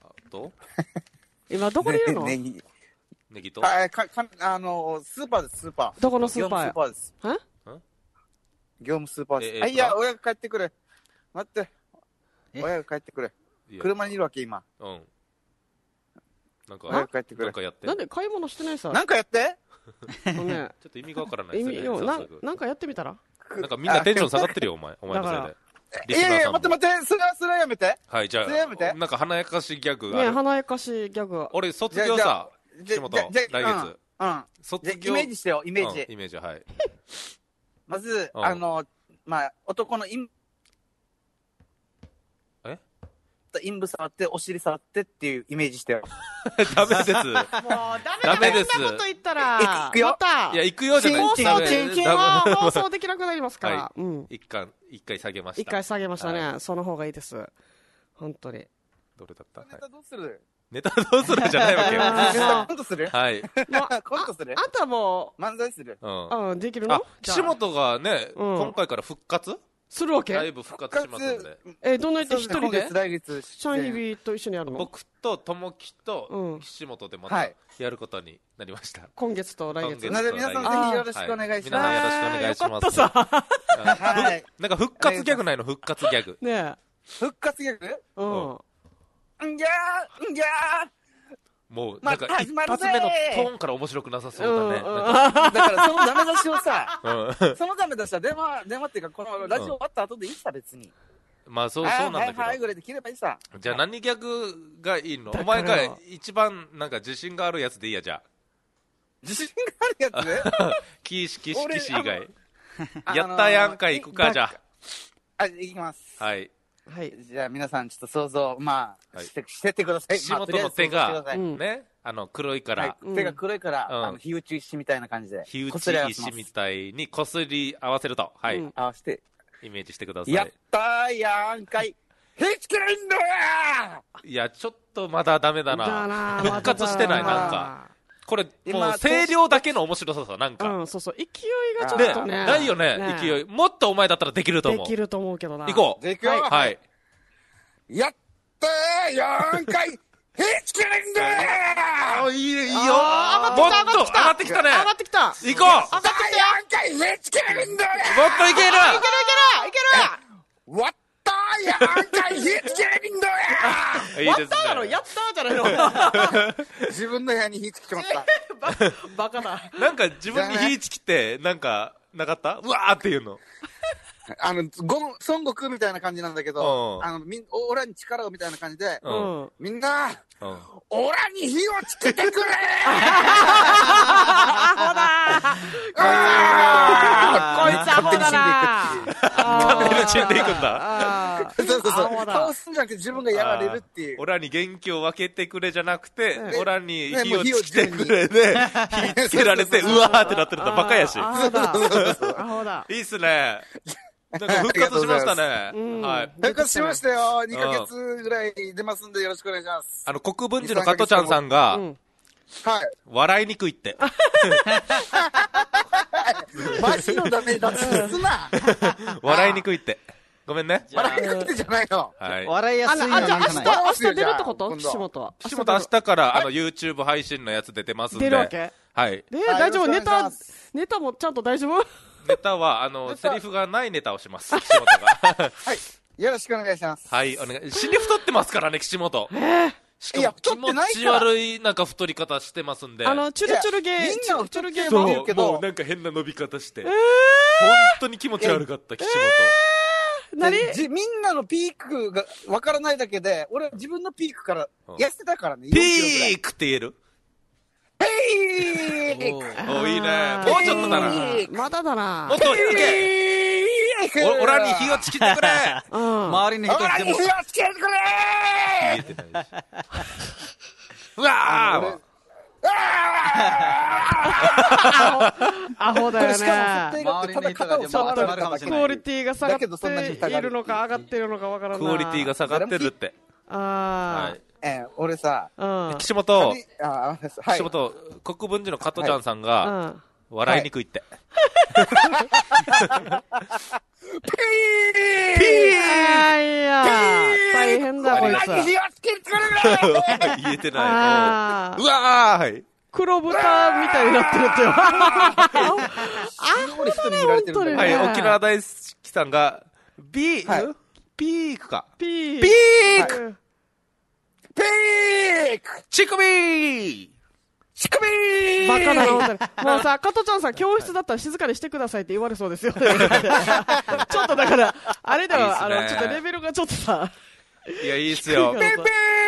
今どこにいるの？ ネギと。スーパーです、スーパー。 どこのスーパー？ 業務スーパーです。業務スーパーです。いや、親が帰ってくる。待って。親が帰ってくる。車にいるわけ、今。 なんか帰ってくる。 なんで買い物してないさ。 なんかやって。 ちょっと意味がわからないですよね。 なんかやってみたら？ なんかみんなテンション下がってるよ、お前のせいで。 いや、待って、それはやめて。 はい、じゃあ、なんか華やかしギャグね、華やかしギャグ。 俺、卒業さ、岸本、来月。 卒業。イメージしてよ、イメージ。 イメージ、はい。 まず、男の陰部触って、お尻触ってっていうイメージしてよ。 ダメです。もうダメです。そんなこと言ったら、 行くよ。 いや、行くよじゃないですか。放送できなくなりますから。 一回下げました。 一回下げましたね。その方がいいです。本当に。 どれだった？ ネタどうする？ ネタどうするじゃないわけよ。 ネタコントする？ はい。 コントする？ あとはもう漫才する？ できるの？ 岸本がね、今回から復活するわけ？ ライブ復活しますんで。 どんな一人で？ 来月シャンヒビと一緒にやるの？ 僕と友樹と岸本でまたやることになりました。 今月と来月。 なので皆さんぜひよろしくお願いします。 皆さんよろしくお願いします。 よかったさ。なんか復活ギャグないの？復活ギャグ。 ねえ。 復活ギャグ？んぎゃもうなんか一発目のトーンから面白くなさそうだね。 だからそのダメ出しをさ、そのダメ出しは電話っていうかこのラジオ終わった後でいいさ別に。 まあそうなんだけど。 はいぐらいで切ればいいさ。 じゃあ何ギャグがいいの？お前が一番なんか自信があるやつでいいやじゃあ。 自信があるやつ？ 岸以外。やったやんか行くかじゃあ。行きます。 はい。 はい。 じゃあ皆さんちょっと想像してってください。 岸本の手がね黒いから手が黒いから火打ち石みたいな感じで火打ち石みたいにこすり合わせると合わせてイメージしてください。 やったーやんかい火つけるんだー。いやちょっとまだダメだな。復活してないなんか。これもう声量だけの面白ささなんか。 そう勢いがちょっとね。 ないよね勢い。もっとお前だったらできると思う。 できると思うけどな。 行こう。はい。 やったーやんかい火つけるんだー。 いいよ。 上がってきたね。 行こう。 上がってきた。 やんかい火つけるんだー。 もっといける。 いける。 わったーやんかい火つけるんだー。 やったーだろやったーじゃないの。 自分の部屋に火つけちまった。 バカだ。 なんか自分に火つきってなんかなかった？うわーっていうの。 孫悟空みたいな感じなんだけど、オラに力をみたいな感じで、みんな、オラに火をつけてくれー。こいつアホだな。 勝手に死んでいくんだ。 そうそうそう。倒すんじゃなくて自分がやられるっていう。 オラに元気を分けてくれじゃなくて、オラに火をつけてくれで、火つけられて、うわーってなってるんだ。バカやし。いいっすね。なんか復活しましたね。はい。 復活しましたよ。2ヶ月ぐらい出ますんでよろしくお願いします。 国分寺の加トちゃんさんが、 はい。 笑いにくいって。 マジのダメだすな。 笑いにくいって。ごめんね。 笑いにくいってじゃないの。 はい。笑いやすいのなんかない。 明日出るってこと岸本は。 岸本明日からYouTube 配信のやつ出てますんで。 出るわけ？ はい。 大丈夫？ネタもちゃんと大丈夫？ ネタは、セリフがないネタをします。岸本が。 はい。よろしくお願いします。 はい、お願い。死に太ってますからね、岸本。しかも気持ち悪いなんか太り方してますんで。 チュルチュルゲー。 みんなチュルゲーも言うけど。 もうなんか変な伸び方して。本当に気持ち悪かった、岸本。 みんなのピークがわからないだけで、俺自分のピークから痩せてたからね。 ピークって言える？ ピーク！ お、いいね。もうちょっとだな。 まだだな。 もっといけ！オラに火をつけてくれ！ 周りにオラに火をつけてくれ！ 言えてないし。うわー！ アホだよね。 周りの人がちょっとクオリティが下がっているのか上がっているのかわからない。 クオリティが下がってるって。 俺さ、 岸本、国分寺の加トちゃんさんが、笑いにくいって。 ピーいや大変だこいつ。 言えてない。うわーい。 黒豚みたいになってるってよ。 はい、沖縄大好きさんが、ピークか。 ピークチクミーバカだろ、もうさ、加トちゃんさん、教室だったら静かにしてくださいって言われそうですよ。ちょっとだから、あれでは、ちょっとレベルがちょっとさ。 いや、いいっすよ。 ピー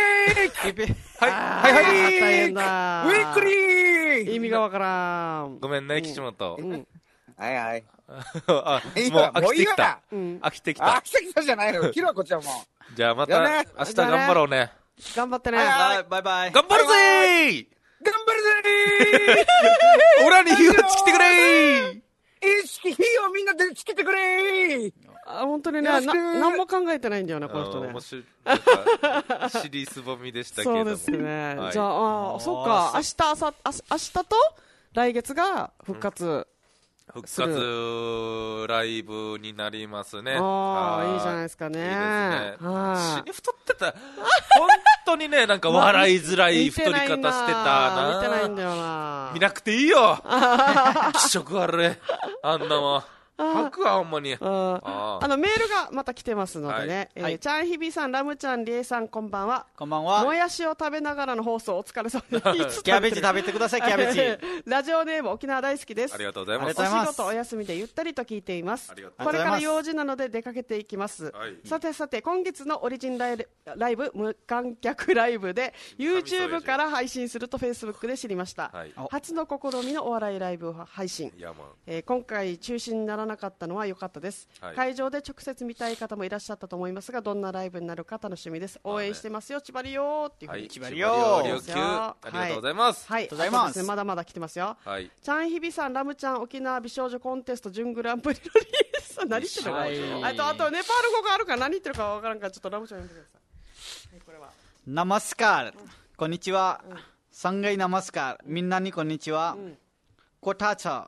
はい。 大変だ。 ウィークリー意味がわからん。 ごめんね、岸本。 はいはい。 もう飽きてきた。飽きてきた。 飽きてきたじゃないの。切ろう、こっちはもう。 じゃあまた、明日頑張ろうね。 頑張ってね。 バイバイ。 頑張るぜー頑張るぜーオラに火をつけてくれー火をみんなでつけてくれー本当にね、何も考えてないんだよな、この人ね。 面白い。尻すぼみでしたけども。 そうですね。じゃあ、そっか、明日と来月が復活。 復活ライブになりますね。 いいじゃないですかね。いいですね。 死に太ってた。本当にね、なんか笑いづらい太り方してたな。 見てないんだよな。 見なくていいよ。気色悪い。あんなもん。吐くわ、ほんまに。メールがまた来てますのでね。ちゃんひびさん、ラムちゃん、りえさん、こんばんは。 こんばんは。 もやしを食べながらの放送、お疲れ様です。 キャベツ食べてください、キャベツ。 ラジオネーム、沖縄大好きです。 ありがとうございます。 お仕事お休みでゆったりと聞いています。これから用事なので出かけていきます。さて、今月のオリジンライブ、無観客ライブで、YouTube から配信すると Facebook で知りました。初の試みのお笑いライブ配信。今回中止にならなかったのは良かったです。会場で直接見たい方もいらっしゃったと思いますが、どんなライブになるか楽しみです。応援してますよ、千葉りよっていうふうに。 千葉りよありがとうございます。 はい、まだまだ来てますよ。ちゃんひびさん、ラムちゃん、沖縄美少女コンテスト準グランプリのリリース。何言ってるの？あとネパール語があるから何言ってるかわからんから、ちょっとラムちゃん読んでください。これは。 ナマスカー、こんにちは。三階ナマスカー、みんなにこんにちは。कोठा छ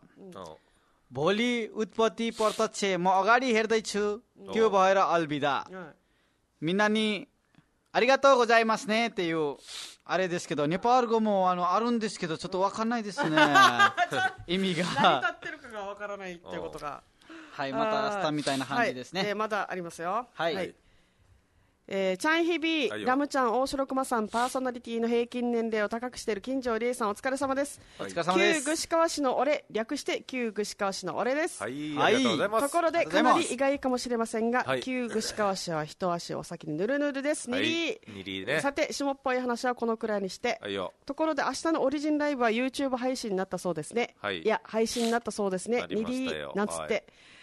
भोलि उत्पत्ति पर्दछ म अगाडि हेर्दैछु त्यो भएर अलविदाみんなにありがとうございますねっていうあれですけど、ネパール語もあるんですけどちょっとわかんないですね意味が何立ってるかがわからないっていうことが。 はい、またスタンみたいな感じですね。 まだありますよ。 はい、 チャンヒビ、ラムちゃん、大城熊さん、パーソナリティの平均年齢を高くしている金城理恵さん、お疲れ様です。 お疲れ様です。 旧串川市の俺、略して旧串川市の俺です。 はい、ありがとうございます。 ところでかなり意外かもしれませんが、旧串川市は一足お先にぬるぬるです。 にりね。 さて、下っぽい話はこのくらいにして、ところで明日のオリジンライブは YouTube 配信になったそうですね。いや、配信になったそうですね。にりなんつって。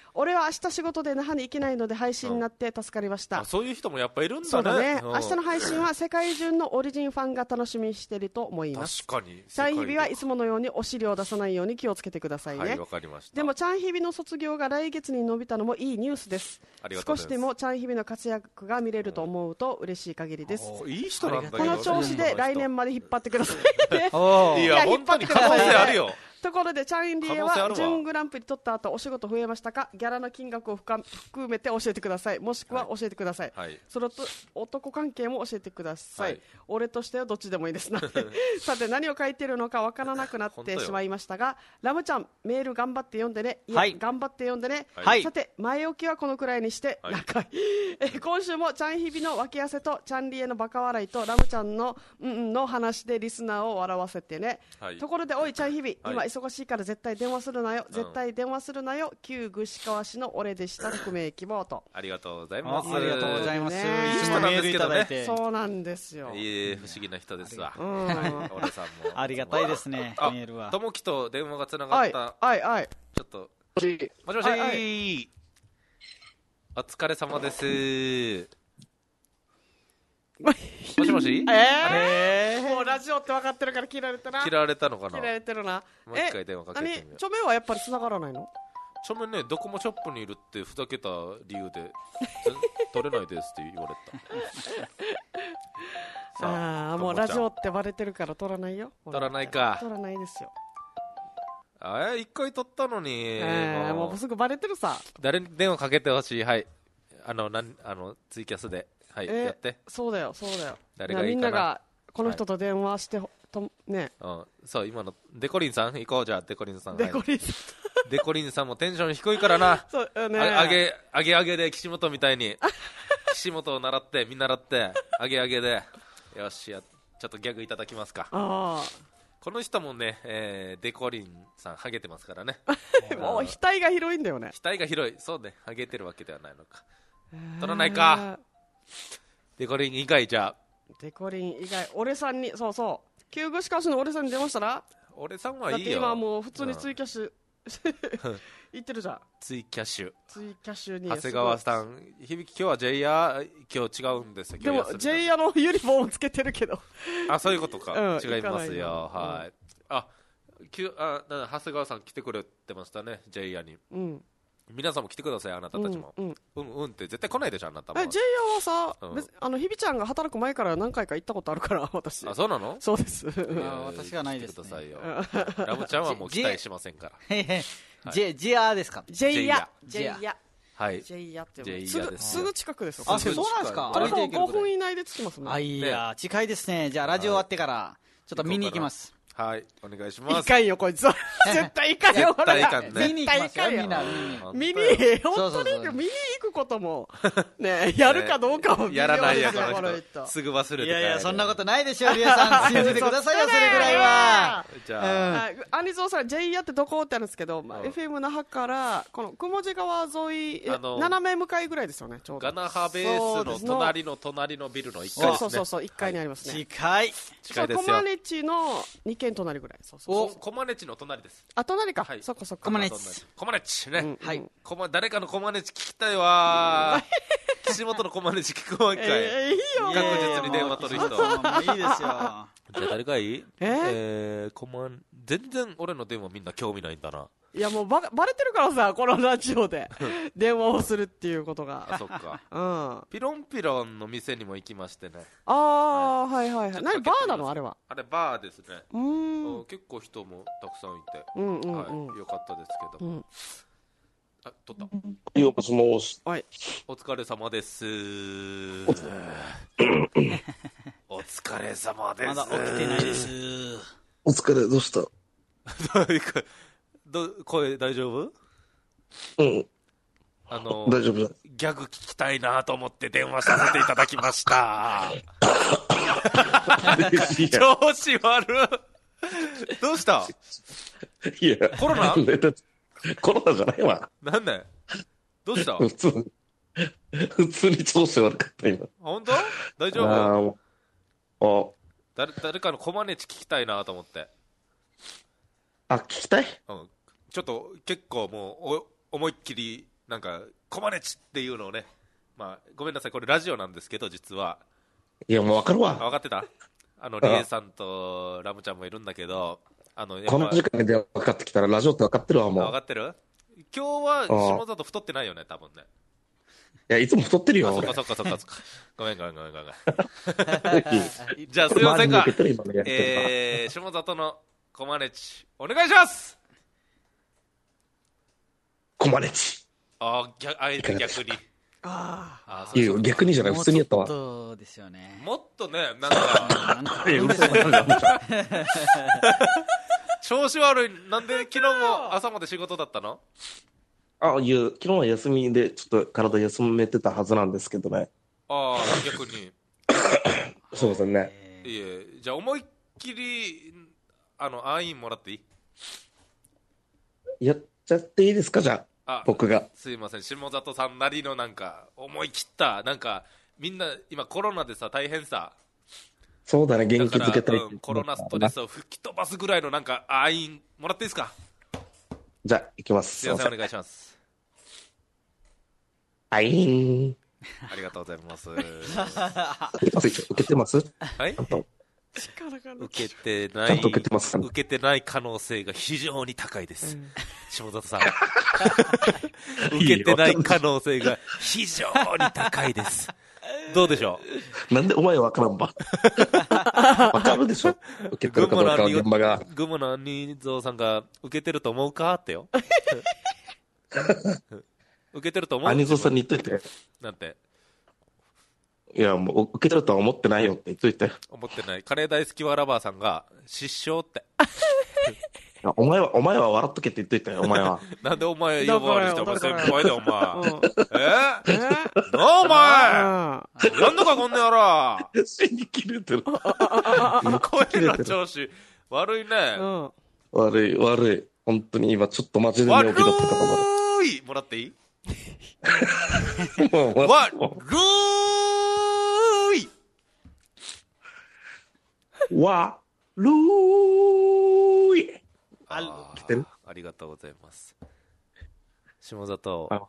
俺は明日仕事で那覇に行けないので配信になって助かりました。 そういう人もやっぱいるんだね。 そうだね。明日の配信は世界中のオリジンファンが楽しみにしていると思います。 確かに。 チャンヒビはいつものようにお尻を出さないように気をつけてくださいね。 はい、わかりました。 でもチャンヒビの卒業が来月に伸びたのもいいニュースです。少しでもチャンヒビの活躍が見れると思うと嬉しい限りです。 いい人なんだけど。 この調子で来年まで引っ張ってください。 いや、本当に可能性あるよ。 ところでチャンリエは準グランプリ取った後お仕事増えましたか？ギャラの金額を含めて教えてください。もしくは教えてください。はい、それと男関係も教えてください。はい、俺としてはどっちでもいいですな。さて何を書いてるのかわからなくなってしまいましたが、ラムちゃんメール頑張って読んでね。いや、頑張って読んでね。はい、さて前置きはこのくらいにして、はい、今週もチャンヒビの脇汗とチャンリエのバカ笑いとラムちゃんのの話でリスナーを笑わせてね。はい、ところでおいチャンヒビ、今忙しいから絶対電話するなよ、絶対電話するなよ。旧串川市の俺でした。匿名希望と。 ありがとうございます。 ありがとうございます。 いい人なんですけどね。 そうなんですよ。 不思議な人ですわ。俺さんもありがたいですね。メールは。 ともきと電話がつながった。 はい。 ちょっと。もしもし。お疲れ様です。もしもし？ もうラジオって分かってるから切られたな。 切られたのかな。 切られてるな。 もう一回電話かけてみよう。 チョメはやっぱり繋がらないの？ チョメね、ドコモショップにいるってふざけた理由で取れないですって言われた。ああ、もうラジオってバレてるから取らないよ。 取らないか。 取らないですよ。 一回取ったのに。 もうすぐバレてるさ。 誰に電話かけてほしい。はい。ツイキャスで。はい、やって。 そうだよ。 誰がいいかな。 みんながこの人と電話してね。 そう、今のデコリンさん行こう。じゃあデコリンさん。 デコリンさん。 デコリンさんもテンション低いからな。 そうね。 上げで岸本みたいに岸本を見習って上げでよし、ちょっとギャグいただきますか。この人もね、デコリンさんハゲてますからね。 もう額が広いんだよね。 額が広い。そうね、ハゲてるわけではないのか。取らないか。デコリン以外じゃあ。 デコリン以外、俺さんに、そう。旧串川市の俺さんに電話したら？ 俺さんはいいよ。 だって今もう普通にツイキャッシュ言ってるじゃん。 ツイキャッシュに。 長谷川さん、響き今日は J ヤ今日違うんですよ。 でも J ヤのユニフォームつけてるけど。 そういうことか。違いますよ。はい。長谷川さん来てくれてましたね、J ヤに。皆さんも来てください、あなたたちも。って絶対来ないでしょ、あなたも。 J ヤはさ、ひびちゃんが働く前から何回か行ったことあるから、私。 そうなの？ そうです。 私がないですね。 ラムちゃんはもう期待しませんから。 J ヤですか？ J ヤ。 はい。 J ヤってすぐ近くですよ。 そうなんですか？ 歩いて5分以内で着きますね。 いや、近いですね。じゃあラジオ終わってからちょっと見に行きます。 はい、お願いします。 いかんよ、こいつは。絶対いかんよ、 絶対いかんね。 見に行きますよ、見に、本当に見に行くことも、ね、やるかどうかもやらないや、この人。すぐ忘れて。 いや、そんなことないでしょ、リエさん。信じてくださいよ、それぐらいは。 じゃあ。 アニゾーさん、J ヤってどこってあるんですけど、FM 那覇から、この雲地川沿い、斜め向かいぐらいですよね、ちょうど。 ガナハベースの隣のビルの1階ですね。 そう、1階にありますね。 近いですよ。 コマネチの2軒隣ぐらい。 コマネチの隣です。 隣か。そっか。 コマネチね。はい。誰かのコマネチ聞きたいわ。岸本のコマネチ聞くわんかい。 いいよ。 確実に電話取る人。 いいですよ。じゃあ誰がいい？全然俺の電話みんな興味ないんだな。 いやもうバレてるからさ、このラジオで電話をするっていうことが。 そっか。ピロンピロンの店にも行きましてね。 はい。何バーなのあれは？ あれバーですね。結構人もたくさんいて、よかったですけど。取った。 もしもし。 はい。お疲れ様です。お疲れ様です。 まだ起きてないです。 お疲れ、どうした？ 声大丈夫？ 大丈夫だ。 ギャグ聞きたいなと思って電話させていただきました。調子悪い。どうした？ いや、 コロナじゃないわ。 なんで？どうした？ 普通に調子悪かった今。 本当？大丈夫？誰かのコマネチ聞きたいなと思って。聞きたい？ ちょっと結構もう思いっきりなんかコマネチっていうのをね、まあごめんなさい、これラジオなんですけど、実はいやもう分かるわ。 分かってた。リエさんとラムちゃんもいるんだけど、 この時間で分かってきたらラジオって分かってるわ。もう分かってる。今日は下里太ってないよね、多分ね。 いや、いつも太ってるよ。 そっか。ごめん。じゃあすいませんが、下里のコマネチお願いします。 コマネチ。 あえて逆に。 いや逆にじゃない、普通にやったわ。 もっとですよね。 もっとね、なんか調子悪い。なんで昨日も朝まで仕事だったの？ 昨日は休みでちょっと体休めてたはずなんですけどね。 逆にそうですね。 いえ、じゃあ思いっきりアインもらっていい？ やっちゃっていいですか、じゃあ僕が。 すいません、下里さんなりのなんか思い切った、なんかみんな今コロナでさ大変さ。 そうだね、元気づけたい、 コロナストレスを吹き飛ばすぐらいのなんかアインもらっていいですか？ じゃあ行きます。 すいません、お願いします。 アイン。 ありがとうございます。 受けてます？ はい。受けてない。 ちゃんと受けてますか？ 受けてない可能性が非常に高いです。下里さん。受けてない可能性が非常に高いです。どうでしょう？なんでお前わからんば。わかるでしょ。受けてるかどうかは現場が。 グモのニゾーさんが受けてると思うかってよ。受けてると思う？ アニゾーさんに言っといて。 なんて？ いや、もう受けてるとは思ってないよって言っといて。 思ってない。カレー大好きワラバーさんが失笑って。 お前は笑っとけって言っといてよ、お前は。 なんでお前呼ばわりして、お前先輩でお前。なあお前やんのかこんなやろ。 死に切れてる。 声の調子悪いね。 悪い。本当に今ちょっとマジで寝起きだったから。 悪いもらっていい？悪い。来てる？ありがとうございます。下里、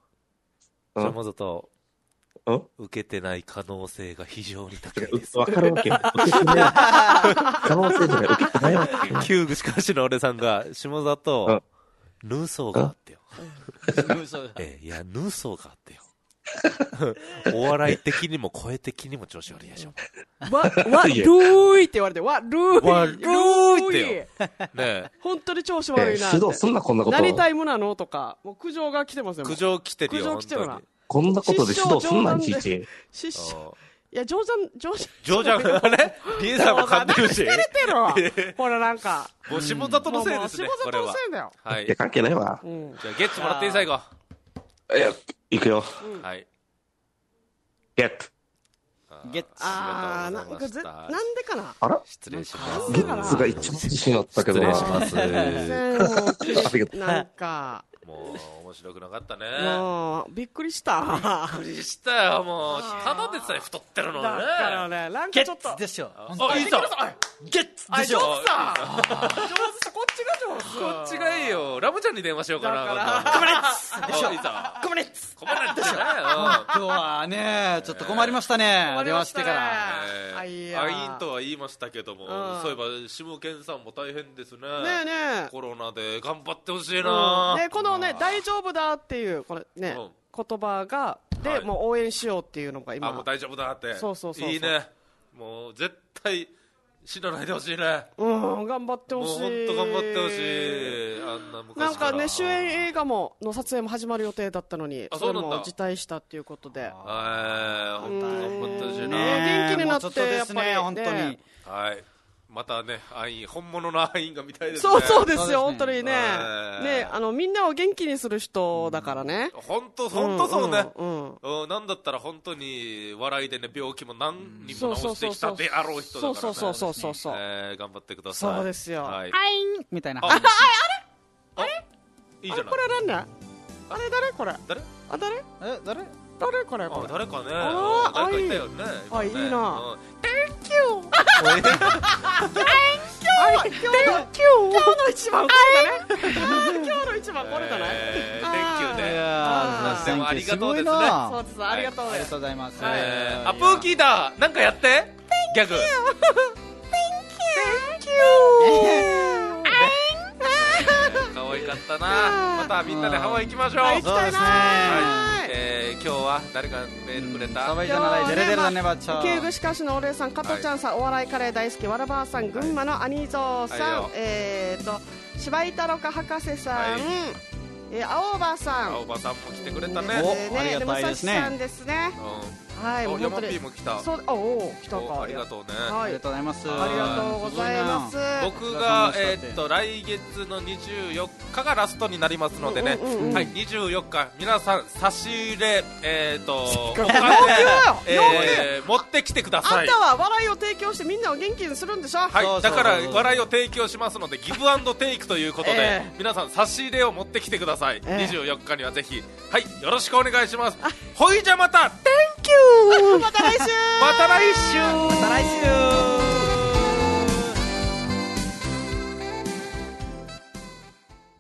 受けてない可能性が非常に高いです。 わかるわけ。受けてない可能性じゃない、受けてないわけ。 旧具しかしの俺さんが下里、ヌーソーがあってよ。いや、ヌーソーがあってよ。お笑い的にも声的にも調子悪いでしょ。 ルーイって言われて、ルーイってよ。ね本当に調子悪いなって。 指導すんな、こんなこと。 何タイムなのとか、もう苦情が来てますよ。 苦情来てるよ。 苦情来てるな。 こんなことで指導すんな、いちいち。 いや、冗談。 あれリエさんも噛んでるし。 疲れてるわ。ほら、なんか。 もう下里のせいですね。 下里のせいだよ。 はい。 いや、関係ないわ。 じゃあ、ゲッツもらっていい、最後。 いや、行くよ。 はい。 ゲッツ。 なんでかな。 あら失礼します。 ゲッツが一番自信あったけどな。 失礼します。 なんか。 もう面白くなかったね。 もうびっくりした。 びっくりしたよ。もうただでさえ太ってるのね。 だからね、なんかちょっと。 でしょ。 いいぞ。 ゲッツでしょ。 上手だ。こっちが上手。 こっちがいいよ。ラムちゃんに電話しようかな。 コマネッツでしょ。 いいぞ。 コマネッツ。 コマネッツじゃないよ。 今日はね、ちょっと困りましたね。電話してから。 アインとは言いましたけども、そういえば下健さんも大変ですね。 ねコロナで頑張ってほしいな。 このね、大丈夫だっていうこれね言葉がでもう応援しようっていうのが今。 もう大丈夫だって。 そう。 いいね。もう絶対死なないでほしいね。 頑張ってほしい。 もう本当頑張ってほしい。あんな昔から。 なんかね、主演映画の撮影も始まる予定だったのに、それも辞退したっていうことで。 本当頑張ってほしいな。 元気になってやっぱり本当に。 はい。またね、本物のアインが見たいですね。そうですよ、本当にね。みんなを元気にする人だからね。 本当そうね。なんだったら本当に笑いでね、病気も何人も治してきたであろう人だからね。 そう。 頑張ってください。 そうですよ。 アインみたいな。 あれいいじゃない。 これなんだ。あれ誰これ。 誰誰これ。 誰かね。 誰かいたよね。いいな。Thank you. 今日の一番これだね。今日の一番これだね。 Thank you ね。 でもありがとうですね。 そうです、ありがとうございます。 あ、プーキーだ。なんかやって。ギャグ。可愛かったな。またみんなでハワイ行きましょう。 行きたいな。 今日は誰がメールくれた？ 旧具しかしのお礼さん、加藤ちゃんさん、お笑いカレー大好きわらばあさん、群馬の兄蔵さん、柴井太郎か博士さん、青葉さん、 青葉さんも来てくれたね。 ありがたいですね。 武蔵さんですね。はい、 ヤマピーも来た。 そう、お、来たか。 ありがとうね。 ありがとうございます。 ありがとうございます。 僕が来月の24日がラストになりますのでね。はい、24日皆さん差し入れ持ってきてください。 あんたは笑いを提供してみんなを元気にするんでしょ。 はい、だから笑いを提供しますのでギブアンドテイクということで皆さん差し入れを持ってきてください。24日にはぜひはいよろしくお願いします。ほいじゃまた。 Thank you。また来週。 また来週。 また来週。